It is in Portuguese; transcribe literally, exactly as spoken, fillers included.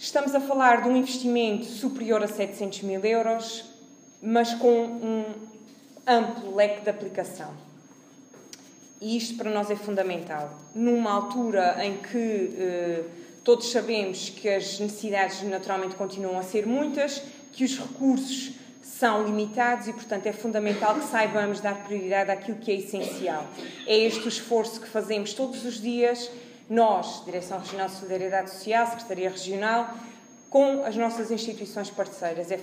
Estamos a falar de um investimento superior a setecentos mil euros, mas com um amplo leque de aplicação. E isto para nós é fundamental. Numa altura em que eh, todos sabemos que as necessidades naturalmente continuam a ser muitas, que os recursos são limitados e, portanto, é fundamental que saibamos dar prioridade àquilo que é essencial. É este o esforço que fazemos todos os dias, nós, Direção Regional de Solidariedade Social, Secretaria Regional, com as nossas instituições parceiras. É